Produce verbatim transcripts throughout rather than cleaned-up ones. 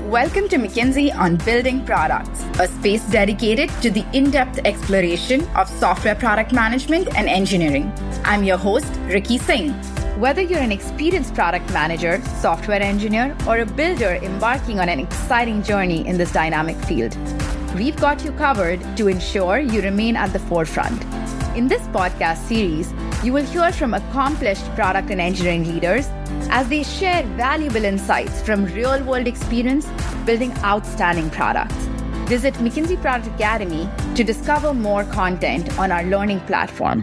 Welcome to McKinsey on Building Products, a space dedicated to the in-depth exploration of software product management and engineering. I'm your host, Ricky Singh. Whether you're an experienced product manager, software engineer, or a builder embarking on an exciting journey in this dynamic field, we've got you covered to ensure you remain at the forefront. In this podcast series, you will hear from accomplished product and engineering leaders as they share valuable insights from real-world experience building outstanding products. Visit McKinsey Product Academy to discover more content on our learning platform.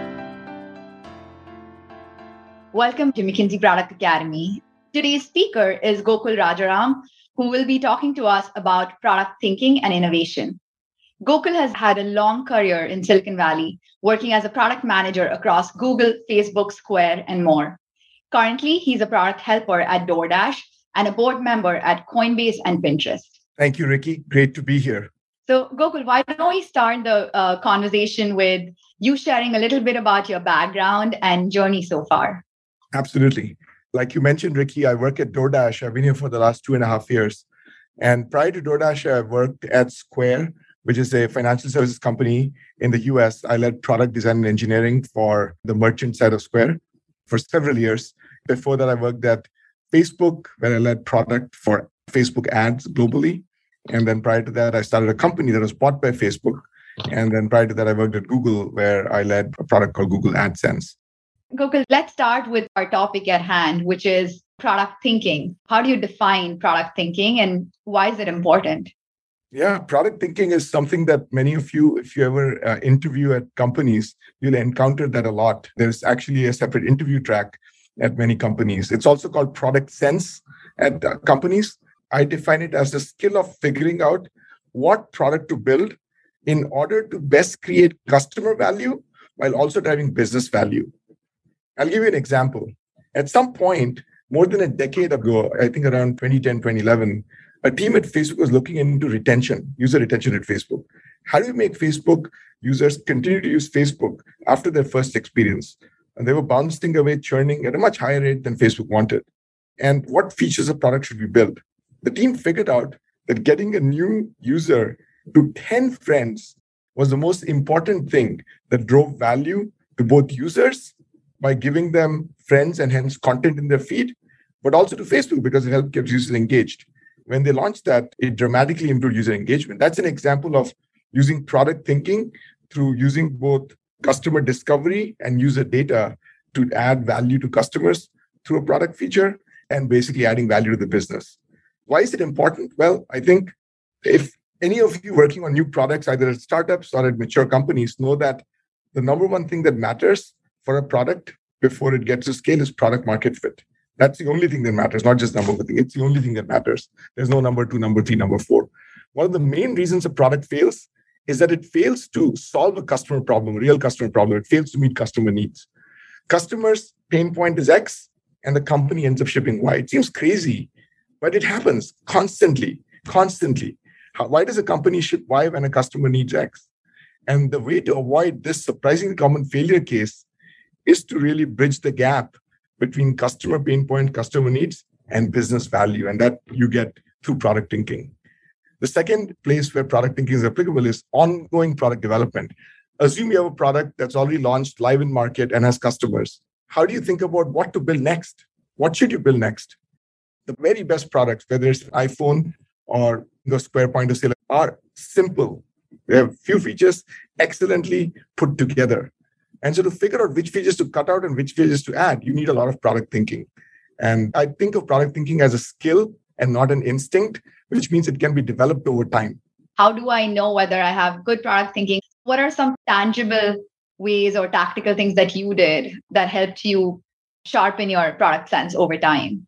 Welcome to McKinsey Product Academy. Today's speaker is Gokul Rajaram, who will be talking to us about product thinking and innovation. Gokul has had a long career in Silicon Valley, working as a product manager across Google, Facebook, Square, and more. Currently, he's a product helper at DoorDash and a board member at Coinbase and Pinterest. Thank you, Ricky. Great to be here. So, Gokul, why don't we start the uh, conversation with you sharing a little bit about your background and journey so far? Absolutely. Like you mentioned, Ricky, I work at DoorDash. I've been here for the last two and a half years. And prior to DoorDash, I worked at Square, which is a financial services company in the U S. I led product design and engineering for the merchant side of Square for several years. Before that, I worked at Facebook, where I led product for Facebook ads globally. And then prior to that, I started a company that was bought by Facebook. And then prior to that, I worked at Google, where I led a product called Google AdSense. Gokul, let's start with our topic at hand, which is product thinking. How do you define product thinking and why is it important? Yeah, product thinking is something that many of you, if you ever uh, interview at companies, you'll encounter that a lot. There's actually a separate interview track at many companies. It's also called product sense at uh, companies. I define it as the skill of figuring out what product to build in order to best create customer value while also driving business value. I'll give you an example. At some point, more than a decade ago, I think around twenty ten, twenty eleven, a team at Facebook was looking into retention, user retention at Facebook. How do you make Facebook users continue to use Facebook after their first experience? And they were bouncing away, churning at a much higher rate than Facebook wanted. And what features of product should we build? The team figured out that getting a new user to ten friends was the most important thing that drove value to both users by giving them friends and hence content in their feed, but also to Facebook because it helped keep users engaged. When they launched that, it dramatically improved user engagement. That's an example of using product thinking through using both customer discovery and user data to add value to customers through a product feature and basically adding value to the business. Why is it important? Well, I think if any of you working on new products, either at startups or at mature companies, know that the number one thing that matters for a product before it gets to scale is product market fit. That's the only thing that matters, not just number one thing. It's the only thing that matters. There's no number two, number three, number four. One of the main reasons a product fails is that it fails to solve a customer problem, a real customer problem. It fails to meet customer needs. Customers' pain point is X, and the company ends up shipping Y. It seems crazy, but it happens constantly, constantly. How, why does a company ship Y when a customer needs X? And the way to avoid this surprisingly common failure case is to really bridge the gap between customer pain point, customer needs, and business value. And that you get through product thinking. The second place where product thinking is applicable is ongoing product development. Assume you have a product that's already launched live in market and has customers. How do you think about what to build next? What should you build next? The very best products, whether it's iPhone or the Square point of sale, are simple. They have few features excellently put together. And so to figure out which features to cut out and which features to add, you need a lot of product thinking. And I think of product thinking as a skill and not an instinct, which means it can be developed over time. How do I know whether I have good product thinking? What are some tangible ways or tactical things that you did that helped you sharpen your product sense over time?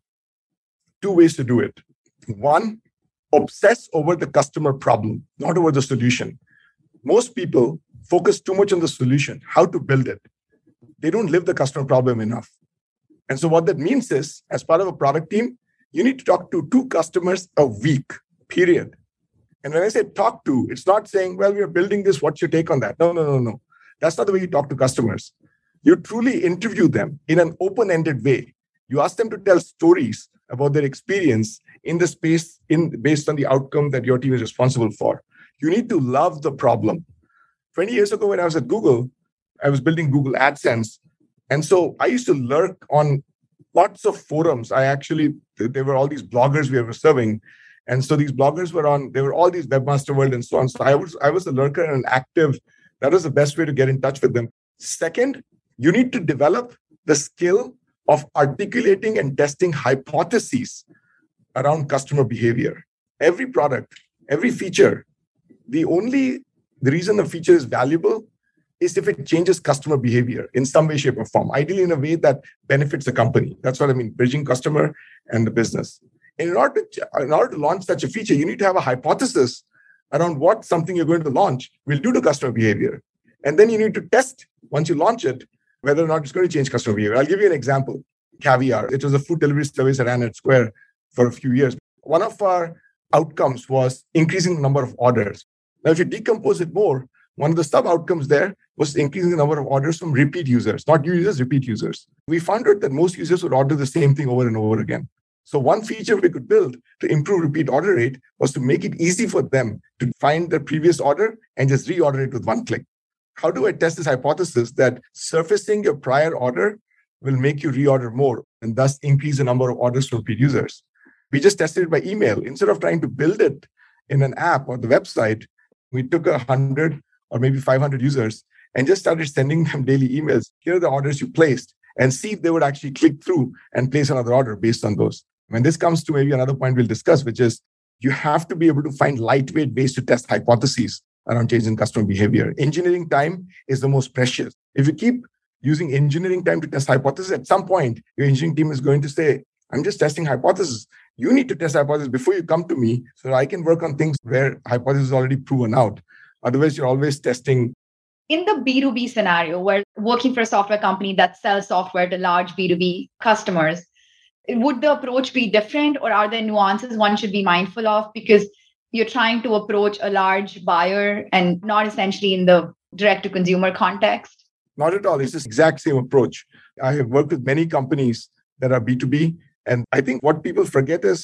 Two ways to do it. One, obsess over the customer problem, not over the solution. Most people focus too much on the solution, how to build it. They don't live the customer problem enough. And so what that means is, as part of a product team, you need to talk to two customers a week, period. And when I say talk to, it's not saying, well, we are building this, what's your take on that? No, no, no, no. That's not the way you talk to customers. You truly interview them in an open-ended way. You ask them to tell stories about their experience in the space in based on the outcome that your team is responsible for. You need to love the problem. twenty years ago, when I was at Google, I was building Google AdSense. And so I used to lurk on lots of forums. I actually, there were all these bloggers we were serving. And so these bloggers were on, there were all these Webmaster World and so on. So I was, I was a lurker and an active. That was the best way to get in touch with them. Second, you need to develop the skill of articulating and testing hypotheses around customer behavior. Every product, every feature, the only, the reason the feature is valuable is if it changes customer behavior in some way, shape, or form, ideally in a way that benefits the company. That's what I mean, bridging customer and the business. In order to, in order to launch such a feature, you need to have a hypothesis around what something you're going to launch will do to customer behavior. And then you need to test, once you launch it, whether or not it's going to change customer behavior. I'll give you an example. Caviar. It was a food delivery service I ran at Square for a few years. One of our outcomes was increasing the number of orders. Now, if you decompose it more, one of the sub-outcomes there was increasing the number of orders from repeat users, not new users, repeat users. We found out that most users would order the same thing over and over again. So one feature we could build to improve repeat order rate was to make it easy for them to find their previous order and just reorder it with one click. How do I test this hypothesis that surfacing your prior order will make you reorder more and thus increase the number of orders from repeat users? We just tested it by email. Instead of trying to build it in an app or the website, we took a hundred or maybe five hundred users and just started sending them daily emails. Here are the orders you placed, and see if they would actually click through and place another order based on those. When this comes to maybe another point we'll discuss, which is you have to be able to find lightweight ways to test hypotheses around changing customer behavior. Engineering time is the most precious. If you keep using engineering time to test hypotheses, at some point, your engineering team is going to say, I'm just testing hypotheses. You need to test hypotheses before you come to me so that I can work on things where hypothesis is already proven out. Otherwise, you're always testing. In the B two B scenario, where working for a software company that sells software to large B two B customers, would the approach be different, or are there nuances one should be mindful of because you're trying to approach a large buyer and not essentially in the direct-to-consumer context? Not at all. It's the exact same approach. I have worked with many companies that are B two B. And I think what people forget is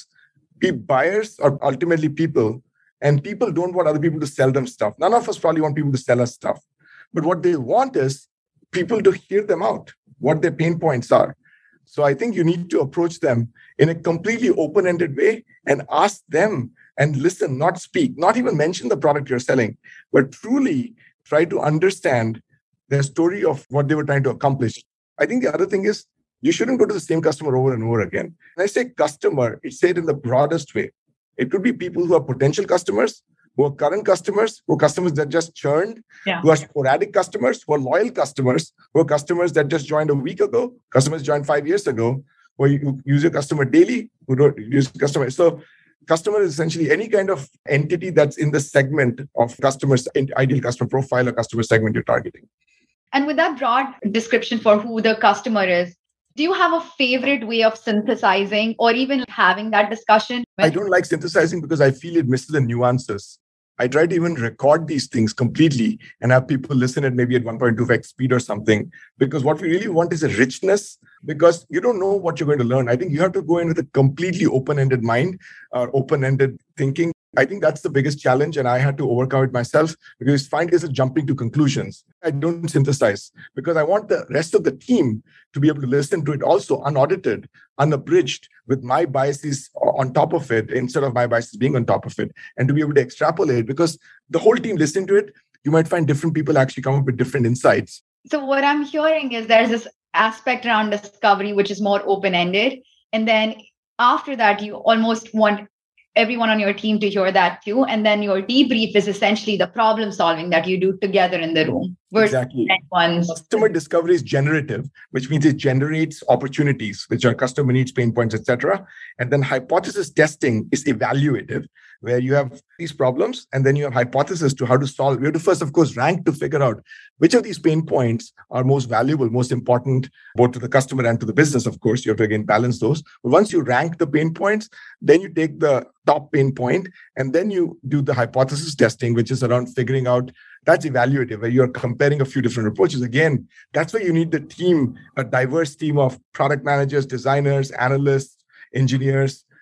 buyers are ultimately people, and people don't want other people to sell them stuff. None of us probably want people to sell us stuff. But what they want is people to hear them out, what their pain points are. So I think you need to approach them in a completely open-ended way and ask them and listen, not speak, not even mention the product you're selling, but truly try to understand their story of what they were trying to accomplish. I think the other thing is you shouldn't go to the same customer over and over again. When I say customer, it's said in the broadest way. It could be people who are potential customers, who are current customers, who are customers that just churned, yeah. who are sporadic customers, who are loyal customers, who are customers that just joined a week ago, customers joined five years ago, who you use your customer daily, who don't use customers. So customer is essentially any kind of entity that's in the segment of customers, ideal customer profile or customer segment you're targeting. And with that broad description for who the customer is, do you have a favorite way of synthesizing or even having that discussion? I don't like synthesizing because I feel it misses the nuances. I try to even record these things completely and have people listen at maybe at one point two x speed or something, because what we really want is a richness, because you don't know what you're going to learn. I think you have to go in with a completely open-ended mind or open-ended thinking. I think that's the biggest challenge, and I had to overcome it myself because find is jumping to conclusions. I don't synthesize because I want the rest of the team to be able to listen to it also unaudited, unabridged, with my biases on top of it instead of my biases being on top of it, and to be able to extrapolate, because the whole team listening to it, you might find different people actually come up with different insights. So what I'm hearing is there's this aspect around discovery, which is more open-ended. And then after that, you almost want everyone on your team to hear that too. And then your debrief is essentially the problem solving that you do together in the room. Exactly. Customer discovery is generative, which means it generates opportunities, which are customer needs, pain points, et cetera. And then hypothesis testing is evaluative, where you have these problems and then you have hypothesis to how to solve. You have to first, of course, rank to figure out which of these pain points are most valuable, most important, both to the customer and to the business. Of course, you have to again balance those. But once you rank the pain points, then you take the top pain point and then you do the hypothesis testing, which is around figuring out. That's evaluative, where you're comparing a few different approaches. Again, that's why you need the team, a diverse team of product managers, designers, analysts, engineers,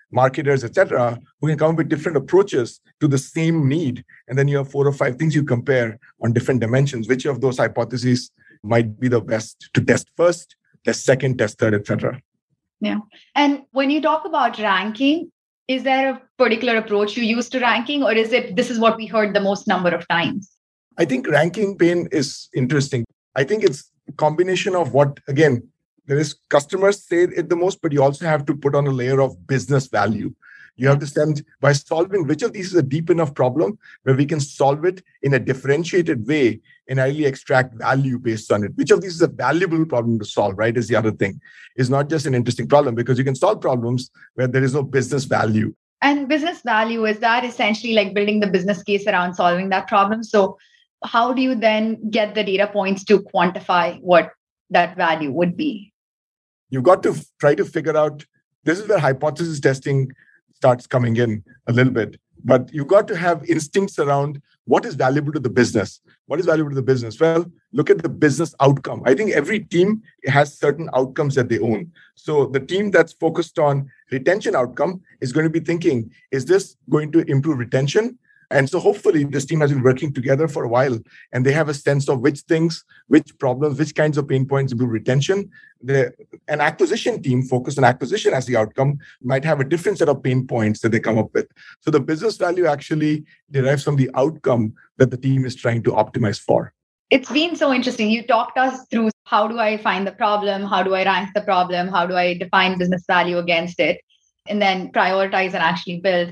marketers, et cetera, who can come up with different approaches to the same need. And then you have four or five things you compare on different dimensions. Which of those hypotheses might be the best to test first, test second, test third, et cetera. Yeah. And when you talk about ranking, is there a particular approach you use to ranking, or is it this is what we heard the most number of times? I think ranking pain is interesting. I think it's a combination of what, again, there is customers say it the most, but you also have to put on a layer of business value. You have to send by solving which of these is a deep enough problem where we can solve it in a differentiated way and really extract value based on it. Which of these is a valuable problem to solve, right? Is the other thing. It's not just an interesting problem, because you can solve problems where there is no business value. And business value, is that essentially like building the business case around solving that problem? So how do you then get the data points to quantify what that value would be? You've got to f- try to figure out, this is where hypothesis testing starts coming in a little bit. But you've got to have instincts around what is valuable to the business. What is valuable to the business? Well, look at the business outcome. I think every team has certain outcomes that they own. So the team that's focused on retention outcome is going to be thinking, is this going to improve retention? And so hopefully this team has been working together for a while and they have a sense of which things, which problems, which kinds of pain points improve retention. The, an acquisition team focused on acquisition as the outcome might have a different set of pain points that they come up with. So the business value actually derives from the outcome that the team is trying to optimize for. It's been so interesting. You talked us through how do I find the problem? How do I rank the problem? How do I define business value against it? And then prioritize and actually build.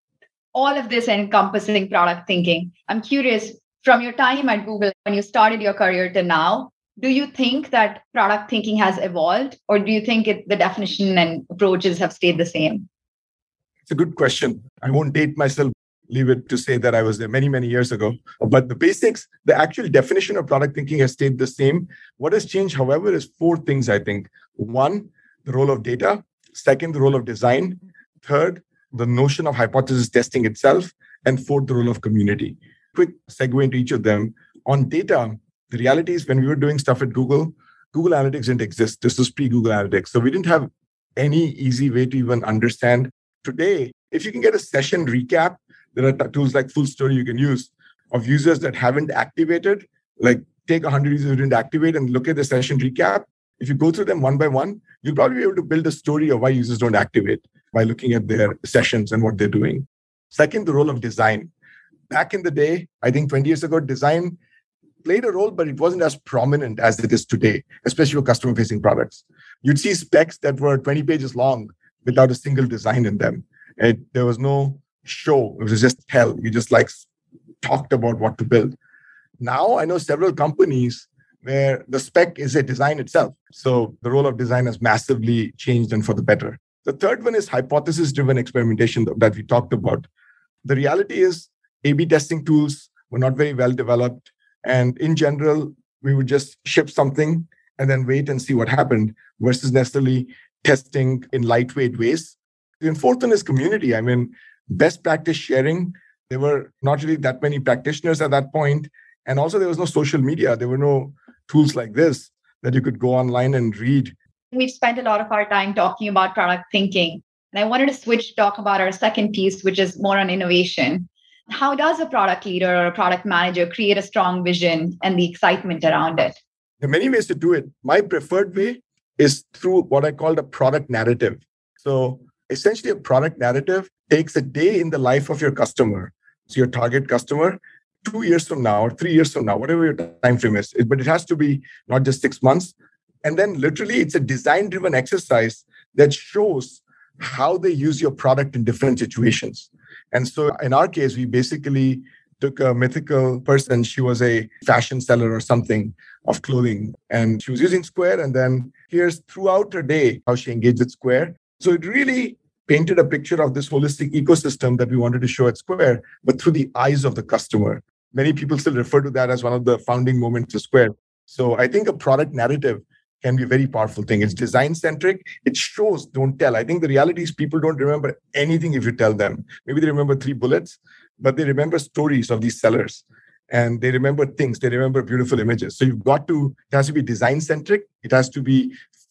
All of this encompassing product thinking. I'm curious, from your time at Google, when you started your career to now, do you think that product thinking has evolved, or do you think it, the definition and approaches have stayed the same? It's a good question. I won't date myself, leave it to say that I was there many, many years ago. But the basics, the actual definition of product thinking has stayed the same. What has changed, however, is four things, I think. One, the role of data. Second, the role of design. Third, the notion of hypothesis testing itself, and fourth, the role of community. Quick segue into each of them. On data, the reality is when we were doing stuff at Google, Google Analytics didn't exist. This was pre-Google Analytics. So we didn't have any easy way to even understand. Today, if you can get a session recap, there are t- tools like FullStory you can use of users that haven't activated, like take one hundred users who didn't activate and look at the session recap. If you go through them one by one, you'll probably be able to build a story of why users don't activate by looking at their sessions and what they're doing. Second, the role of design. Back in the day, I think twenty years ago, design played a role, but it wasn't as prominent as it is today, especially for customer-facing products. You'd see specs that were twenty pages long without a single design in them. And there was no show. It was just tell. You just like talked about what to build. Now, I know several companies where the spec is a design itself. So the role of design has massively changed and for the better. The third one is hypothesis-driven experimentation that we talked about. The reality is A B testing tools were not very well developed. And in general, we would just ship something and then wait and see what happened versus necessarily testing in lightweight ways. The fourth one is community. I mean, best practice sharing. There were not really that many practitioners at that point. And also there was no social media. There were no tools like this that you could go online and read. We've spent a lot of our time talking about product thinking. And I wanted to switch to talk about our second piece, which is more on innovation. How does a product leader or a product manager create a strong vision and the excitement around it? There are many ways to do it. My preferred way is through what I call the product narrative. So essentially, a product narrative takes a day in the life of your customer, so your target customer, two years from now or three years from now, whatever your time frame is. But it has to be not just six months. And then literally, it's a design-driven exercise that shows how they use your product in different situations. And so in our case, we basically took a mythical person. She was a fashion seller or something of clothing. And she was using Square. And then here's throughout her day how she engaged with Square. So it really painted a picture of this holistic ecosystem that we wanted to show at Square, but through the eyes of the customer. Many people still refer to that as one of the founding moments of Square. So I think a product narrative can be a very powerful thing. It's design-centric. It shows, don't tell. I think the reality is people don't remember anything if you tell them. Maybe they remember three bullets, but they remember stories of these sellers. And they remember things. They remember beautiful images. So you've got to, it has to be design-centric. It has to be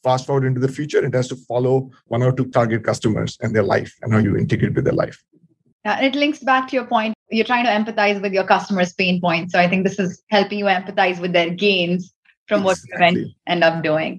fast forward into the future, it has to follow one or two target customers and their life and how you integrate with their life. Yeah, it links back to your point. You're trying to empathize with your customers' pain points. So I think this is helping you empathize with their gains from what Exactly. you end up doing.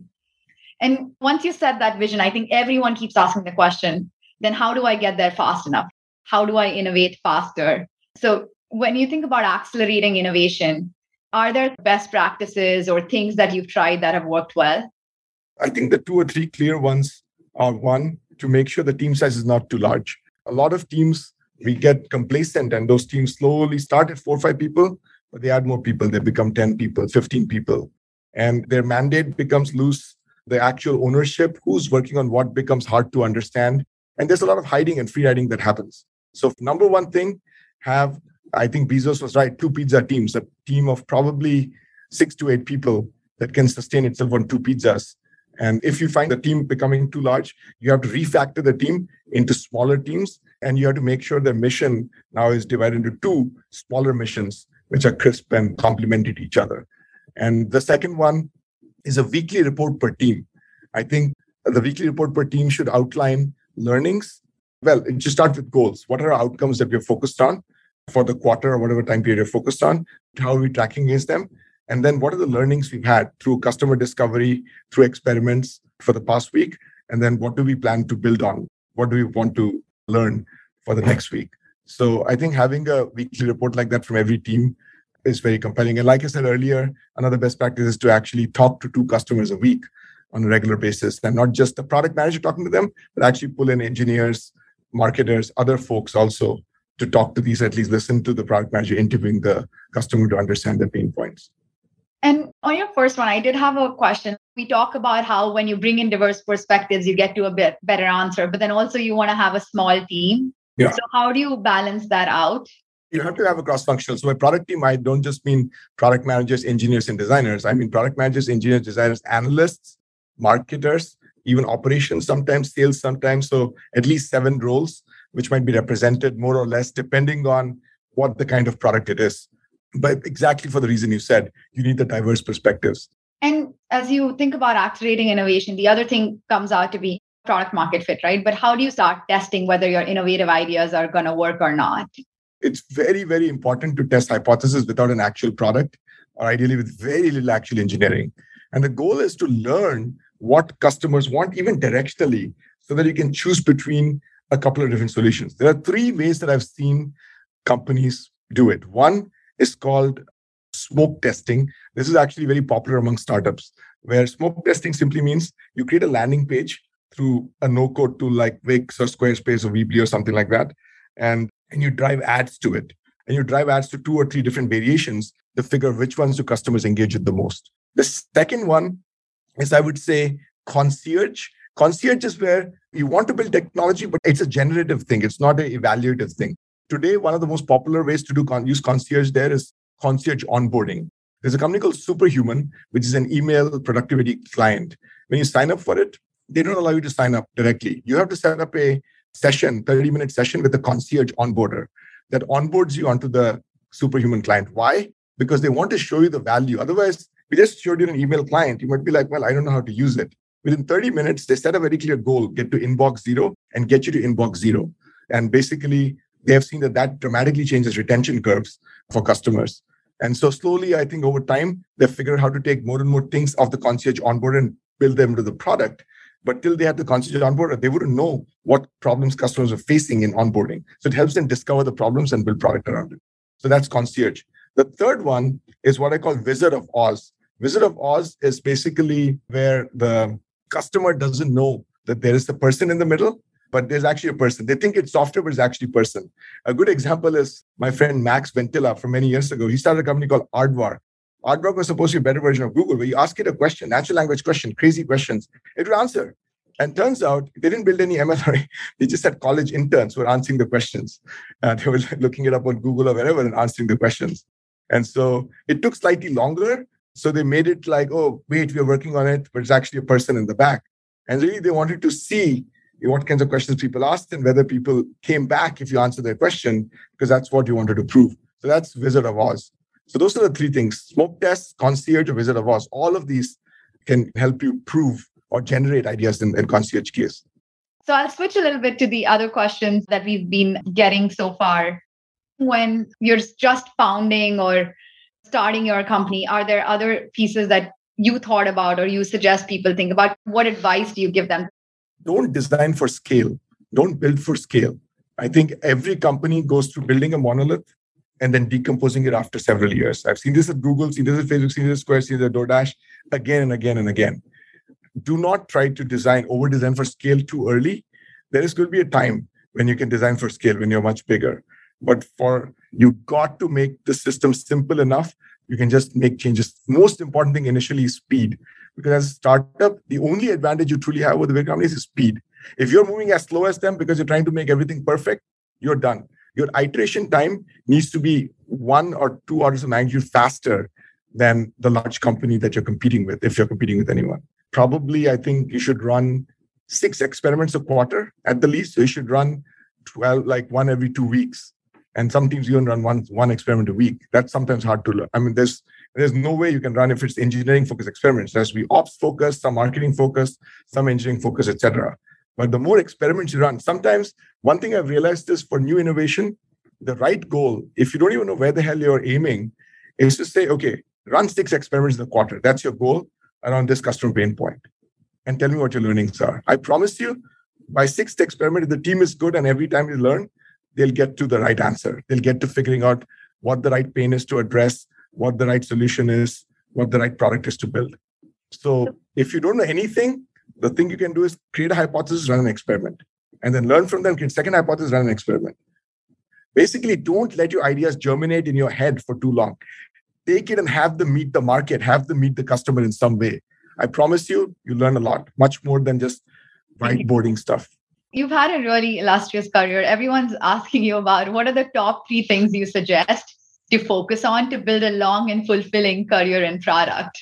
And once you set that vision, I think everyone keeps asking the question, then how do I get there fast enough? How do I innovate faster? So when you think about accelerating innovation, are there best practices or things that you've tried that have worked well? I think the two or three clear ones are one, to make sure the team size is not too large. A lot of teams, we get complacent and those teams slowly start at four or five people, but they add more people. They become ten people, fifteen people, and their mandate becomes loose. The actual ownership, who's working on what, becomes hard to understand. And there's a lot of hiding and free riding that happens. So number one thing, have, I think Bezos was right, two pizza teams, a team of probably six to eight people that can sustain itself on two pizzas. And if you find the team becoming too large, you have to refactor the team into smaller teams. And you have to make sure the mission now is divided into two smaller missions, which are crisp and complementary to each other. And the second one is a weekly report per team. I think the weekly report per team should outline learnings. Well, it should start with goals. What are our outcomes that we're focused on for the quarter or whatever time period you're focused on? How are we tracking against them? And then what are the learnings we've had through customer discovery, through experiments for the past week? And then what do we plan to build on? What do we want to learn for the next week? So I think having a weekly report like that from every team is very compelling. And like I said earlier, another best practice is to actually talk to two customers a week on a regular basis, and not just the product manager talking to them, but actually pull in engineers, marketers, other folks also to talk to these, at least listen to the product manager interviewing the customer to understand their pain points. And on your first one, I did have a question. We talk about how when you bring in diverse perspectives, you get to a bit better answer, but then also you want to have a small team. Yeah. So how do you balance that out? You have to have a cross-functional. So by product team, I don't just mean product managers, engineers, and designers. I mean product managers, engineers, designers, analysts, marketers, even operations, sometimes sales, sometimes. So at least seven roles, which might be represented more or less, depending on what the kind of product it is. But exactly for the reason you said, you need the diverse perspectives. And as you think about accelerating innovation, the other thing comes out to be product market fit, right? But how do you start testing whether your innovative ideas are going to work or not? It's very, very important to test hypotheses without an actual product, or ideally with very little actual engineering. And the goal is to learn what customers want, even directionally, so that you can choose between a couple of different solutions. There are three ways that I've seen companies do it. One is called smoke testing. This is actually very popular among startups, where smoke testing simply means you create a landing page through a no-code tool like Wix or Squarespace or Weebly or something like that, and, and you drive ads to it. And you drive ads to two or three different variations to figure which ones do customers engage with the most. The second one is, I would say, concierge. Concierge is where you want to build technology, but it's a generative thing. It's not an evaluative thing. Today, one of the most popular ways to do con- use concierge there is concierge onboarding. There's a company called Superhuman, which is an email productivity client. When you sign up for it, they don't allow you to sign up directly. You have to set up a session, thirty-minute session with a concierge onboarder that onboards you onto the Superhuman client. Why? Because they want to show you the value. Otherwise, we just showed you an email client. You might be like, well, I don't know how to use it. Within thirty minutes, they set a very clear goal, get to inbox zero and get you to inbox zero. And basically, they have seen that that dramatically changes retention curves for customers. And so slowly, I think over time, they've figured out how to take more and more things off the concierge onboard and build them into the product. But till they had the concierge onboard, they wouldn't know what problems customers are facing in onboarding. So it helps them discover the problems and build product around it. So that's concierge. The third one is what I call Wizard of Oz. Wizard of Oz is basically where the customer doesn't know that there is a person in the middle, but there's actually a person. They think it's software, but it's actually a person. A good example is my friend Max Ventilla from many years ago. He started a company called Aardvark. Aardvark was supposed to be a better version of Google, where you ask it a question, natural language question, crazy questions, it would answer. And turns out they didn't build any M L R. They just had college interns who were answering the questions. Uh, they were looking it up on Google or wherever and answering the questions. And so it took slightly longer. So they made it like, oh, wait, we're working on it, but it's actually a person in the back. And really, they wanted to see what kinds of questions people asked and whether people came back if you answer their question, because that's what you wanted to prove. So that's Wizard of Oz. So those are the three things: smoke tests, concierge, or Wizard of Oz. All of these can help you prove or generate ideas in, in concierge case. So I'll switch a little bit to the other questions that we've been getting so far. When you're just founding or starting your company, are there other pieces that you thought about or you suggest people think about? What advice do you give them? Don't design for scale. Don't build for scale. I think every company goes through building a monolith and then decomposing it after several years. I've seen this at Google, seen this at Facebook, seen this at Square, seen this at DoorDash, again and again and again. Do not try to design, over-design for scale too early. There is going to be a time when you can design for scale when you're much bigger. But for you got to make the system simple enough, you can just make changes. Most important thing initially is speed. Because as a startup, the only advantage you truly have over the big companies is speed. If you're moving as slow as them because you're trying to make everything perfect, you're done. Your iteration time needs to be one or two orders of magnitude faster than the large company that you're competing with, if you're competing with anyone. Probably, I think you should run six experiments a quarter at the least. So you should run twelve, like one every two weeks. And some teams even run one, one experiment a week. That's sometimes hard to learn. I mean, there's there's no way you can run if it's engineering-focused experiments. There has to be ops-focused, some marketing-focused, some engineering-focused, et cetera. But the more experiments you run, sometimes one thing I've realized is for new innovation, the right goal, if you don't even know where the hell you're aiming, is to say, okay, run six experiments in a quarter. That's your goal around this customer pain point. And tell me what your learnings are. I promise you, by sixth experiment, if the team is good and every time you learn, they'll get to the right answer. They'll get to figuring out what the right pain is to address, what the right solution is, what the right product is to build. So if you don't know anything, the thing you can do is create a hypothesis, run an experiment, and then learn from them, create a second hypothesis, run an experiment. Basically, don't let your ideas germinate in your head for too long. Take it and have them meet the market, have them meet the customer in some way. I promise you, you learn a lot, much more than just whiteboarding stuff. You've had a really illustrious career. Everyone's asking you about what are the top three things you suggest to focus on to build a long and fulfilling career and product?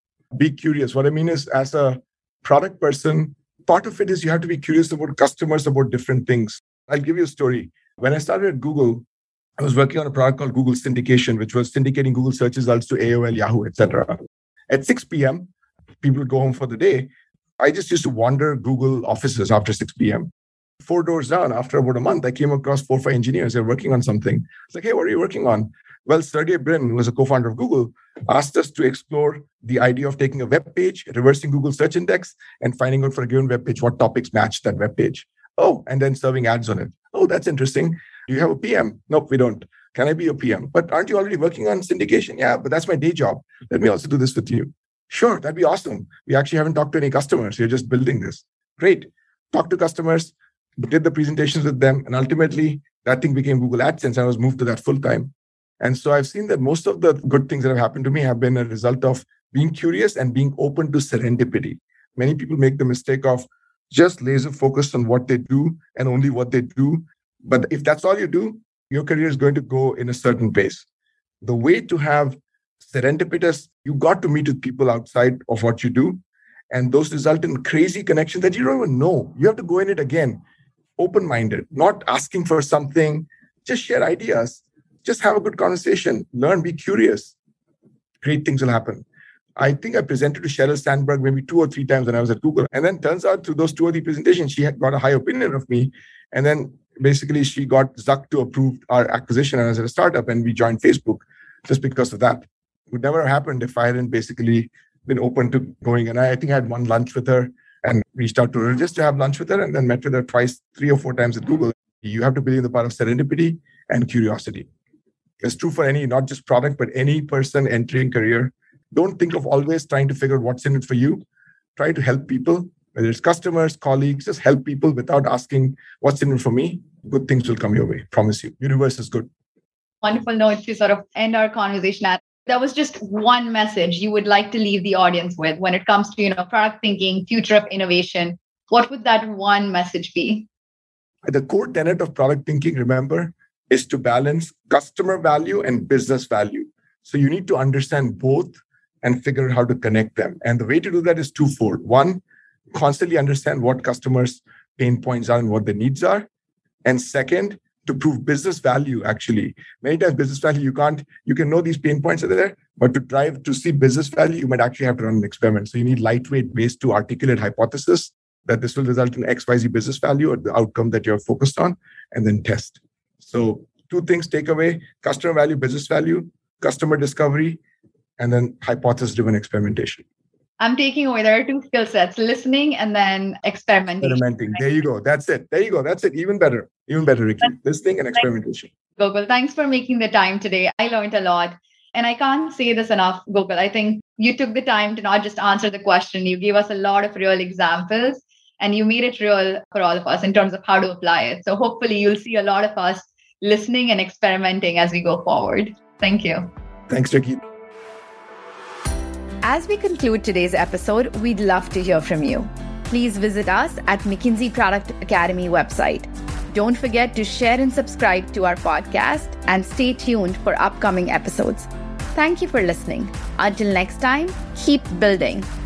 Be curious. What I mean is, as a product person, part of it is you have to be curious about customers, about different things. I'll give you a story. When I started at Google, I was working on a product called Google Syndication, which was syndicating Google search results to A O L, Yahoo, et cetera. At six p.m., people would go home for the day. I just used to wander Google offices after six p.m. Four doors down, after about a month, I came across four or five engineers. They're working on something. It's like, hey, what are you working on? Well, Sergey Brin, who was a co-founder of Google, asked us to explore the idea of taking a web page, reversing Google search index, and finding out for a given web page what topics match that web page. Oh, and then serving ads on it. Oh, that's interesting. Do you have a P M? Nope, we don't. Can I be a P M? But aren't you already working on syndication? Yeah, but that's my day job. Let me also do this with you. Sure, that'd be awesome. We actually haven't talked to any customers. You're just building this. Great. Talk to customers, did the presentations with them, and ultimately that thing became Google AdSense. I was moved to that full time. And so I've seen that most of the good things that have happened to me have been a result of being curious and being open to serendipity. Many people make the mistake of just laser focused on what they do and only what they do. But if that's all you do, your career is going to go in a certain pace. The way to have serendipitous, you got to meet with people outside of what you do. And those result in crazy connections that you don't even know. You have to go in it again, open-minded, not asking for something, just share ideas, just have a good conversation, learn, be curious. Great things will happen. I think I presented to Sheryl Sandberg maybe two or three times when I was at Google. And then turns out through those two or three presentations, she had got a high opinion of me. And then basically she got Zuck to approve our acquisition as a startup, and we joined Facebook just because of that. It would never have happened if I hadn't basically been open to going. And I, I think I had one lunch with her and reached out to her just to have lunch with her, and then met with her twice, three or four times at Google. You have to believe in the power of serendipity and curiosity. It's true for any, not just product, but any person entering career. Don't think of always trying to figure out what's in it for you. Try to help people, whether it's customers, colleagues, just help people without asking what's in it for me. Good things will come your way. Promise you. Universe is good. Wonderful note to sort of end our conversation at. That was just one message you would like to leave the audience with when it comes to, you know, product thinking, future of innovation. What would that one message be? The core tenet of product thinking, remember, is to balance customer value and business value. So you need to understand both and figure out how to connect them. And the way to do that is twofold. One, constantly understand what customers' pain points are and what their needs are. And second, to prove business value, actually. Many times business value, you can't, you can know these pain points are there, but to drive, to see business value, you might actually have to run an experiment. So you need lightweight ways to articulate hypothesis that this will result in X Y Z business value or the outcome that you're focused on, and then test. So two things take away: customer value, business value, customer discovery, and then hypothesis-driven experimentation. I'm taking away, there are two skill sets: listening and then experimenting. Experimenting. There you go. That's it. There you go. That's it. Even better. Even better, Ricky. Listening and experimentation. Gokul, thanks for making the time today. I learned a lot. And I can't say this enough, Gokul. I think you took the time to not just answer the question. You gave us a lot of real examples and you made it real for all of us in terms of how to apply it. So hopefully you'll see a lot of us listening and experimenting as we go forward. Thank you. Thanks, Ricky. As we conclude today's episode, we'd love to hear from you. Please visit us at McKinsey Product Academy website. Don't forget to share and subscribe to our podcast and stay tuned for upcoming episodes. Thank you for listening. Until next time, keep building.